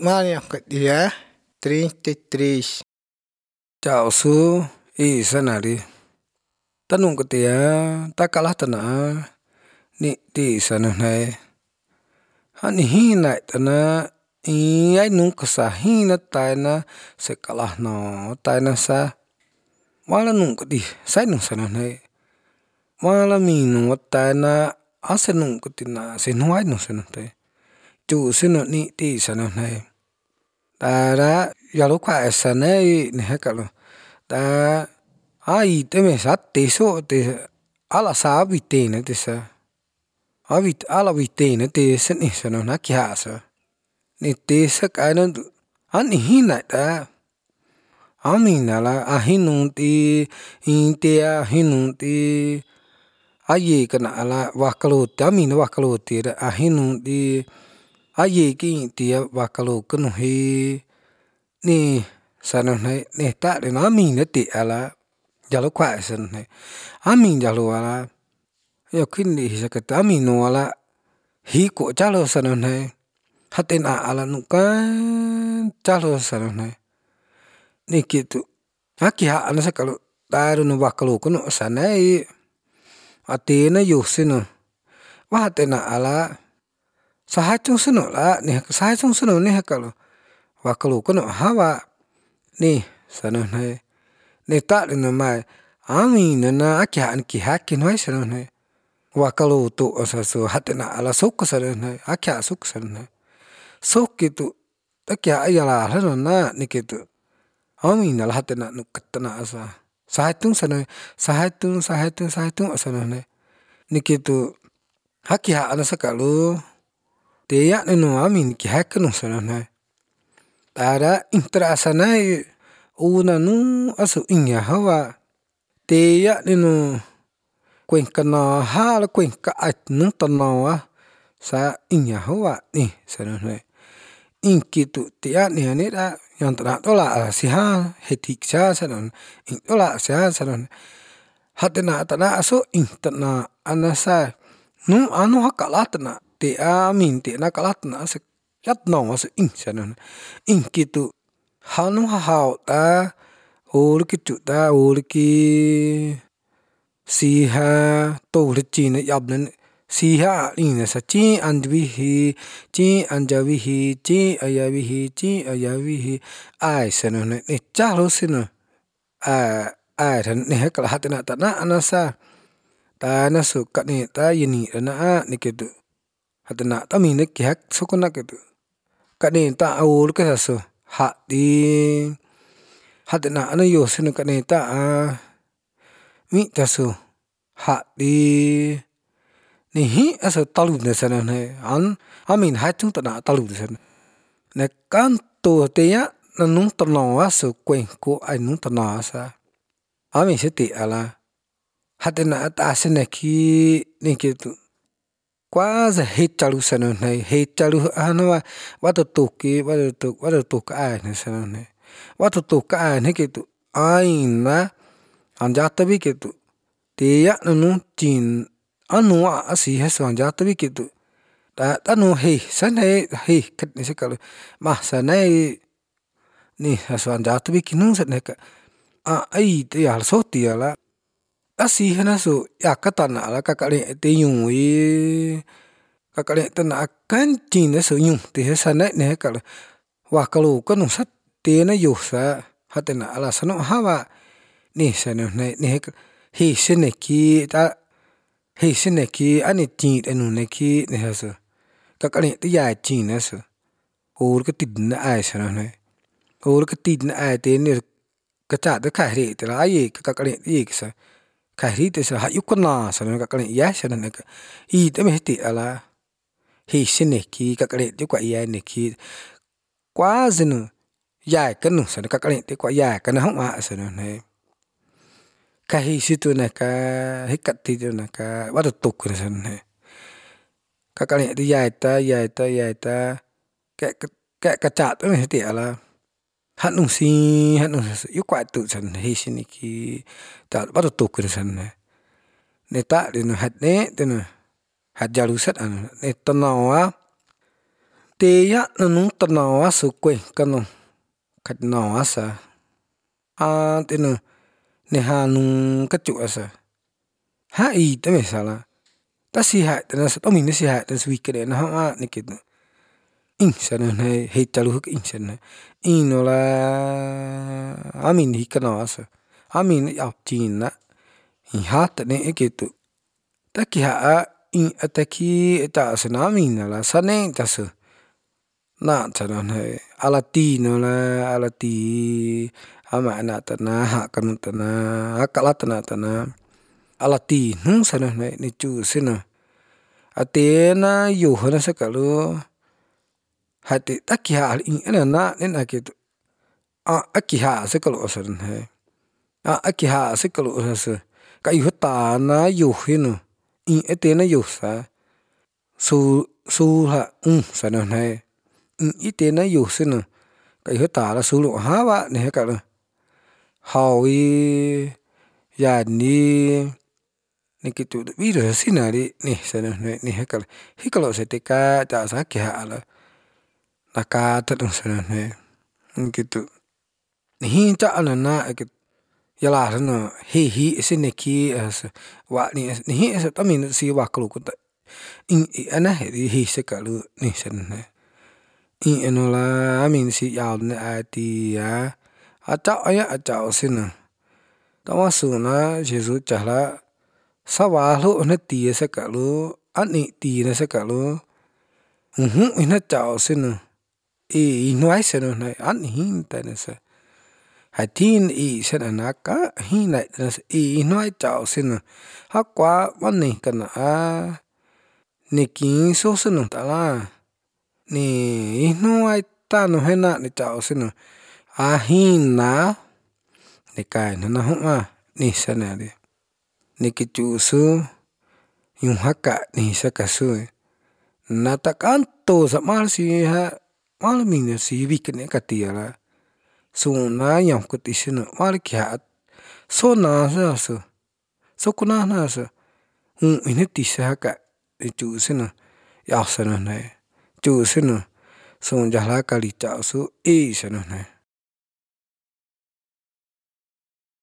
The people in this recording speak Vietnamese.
Maria dia 33. Chào su y sanari tanung katia takalah tana ni ti sananai hani hina tana i ai nung kasa hina taina se kalah no taina sa wala nung kati sai nung sananai wala minu taina ase nung katina se nuai nung sananai tu sino ni ti sananai tara yalo kwa sanai ni hakalo ta ai teme satte so te ala sabi tene te sa avit ala vitene te sen ni sana na kya sa ni te sa kana ani hina ta amina la ahinun ti inte ahinun ti aye kana ala wakalo tamina wakalo ti ahinun ti aye ki ti wakalo kanu he ni sana ne ta de na mina te ala jalo kwa san ne amin jalo ala yo kini sakata amino ala hiko jalo sana ne hatena ala nukan jalo sana ne ni kitu akia ana sakalo daru no wakalo kuno sana atena yosino wa hatena ala sahachung sino la ni sahachung sino ni hakalo wakalo kuno hawa ni sana ne ne ta no mai amina na akia an ki hakin wai sana ne wakalo to asaso hatena ala sok sana ne akia sok sana ne sok kitu akia ayala hano na ni kitu amina la hatena no katana asa sahachung sana sahachung sana ne ni kitu akia ana sakalo te ya no amin ki hakan sana ne tara interasa na una nu asu inya hawa te ya no cuenca na hala cuenca at nu tanawa sa inya hawa ni sana ne inkitu te ya ni da yang tana tola si ha hetik sa sana in tola sa sana hatena tana aso intana anasa nu anu hakalatna te amin te na kalatna asa yat no aso in sana inkitu hanu hahau ta ulki tu ta ulki siha to licina yabnen siha ina sa chi anjvihi chi anjavihi chi ayavihi chi ayavihi ai sana ne chalo sino ai ran ne hakala hatena ta na anasa ta na su ka ne ta yini na ni ketu hatena ta mi ne ki hak sokona ketu ka ne ta aul ka so ha di hatena ana yo sino ka ne ta mi ta so ha di ni hi asa talu ne sana ne an amin ha chung ta na talu ne sana ne kan to te ya na nung ta no aso kwen ko ai nung ta na sa amin se te ala hatena ta sene ki ni kitu quase hechalu sana ne hechalu anwa watu tuki watu tuka ai ne sana ne watu tuka ai ne kitu ai na anjata bi kitu te ya nu chin anu asi hesa anjata bi kitu ta anu he sana he kat ni sekalo ma sana ni hesa anjata bi kinu sana ka ai te ya so ti ala asi hana so ya katana ala kakale te yui kakale tana kan chin so yun te sana ne kala wakalo kanu sat te na yo sa hatena ala sano hawa ni sana ne he seneki ta he seneki ani tin enu neki ne hasa kakale te ya chin so or ka tidna ai sana ne or ka tidna ai te ne ka cha de ka re te la ye kakale ye sa ka ri te sa ha yukona sana kakale ya sana ne ka I te me te ala he seneki kakale te kwa ya neki quase no ya kanu sana kakale te kwa ya kana homa sana ne kahi situ na ka hikati na ka wadu tuk na sana ne kakale te ya ta ka cha te me te ala hanu yu kwa tu sana he siniki ta wadu tuk na sana ne ta de no hat ne te no hat jalu sat an ne tanawa te ya nung tanaw asu kwe kano khat no asa tenu ne hanung kachu asa ha I te me sala ta si ha tena sa tomi ne si ha ten swi kre na ha nikit in sana ne he talu huk in sana inola amin hikano asa amin ya tina in hat ne ekitu taki ha in ataki eta sanami na la sane tasu na sana ne alatino la alati ama na tana ha kanu tana akala tana alati nung sana ne ni chu sina atena yo hana sakalu hati taki ha in ena na nena kitu aki ha sakalu osan he aki ha sakalu osan ka yuta na yo hino in etena yo sa su ha sana ne in itena yo sina ka yuta la su lo ha wa ne ka lo hawi ya ni nikitu viro sinari ni sana ne ni hekalo se te ka ta sa ki ha ala naka ta sana ne nikitu ni hinta ana na yala no hi sineki as wa ni hi as tamin si wa klo ku ta in ana hi se kalu ni sana ne in enola amin si ya ne ati ya ata aya ata osina tamasuna jesu chala sawalo na ti sa kalu ani ti na sa kalu ina chao sina no ai sana na ani hin ta na sa hatin sana naka hin na no ai chao sina hakwa mani kana ni kin so sana ta la ni no ai ta no hena ni chao sina hin na ni kai na na huma ni sana de ni kitu su yung haka ni sa kasu natakanto sa mal si ha mal min si wikne katiala so na yang kutisina mal kya so na so kuna na sa ini tisa ka chu sina ya sana na chu sina so jala kali cha su sana na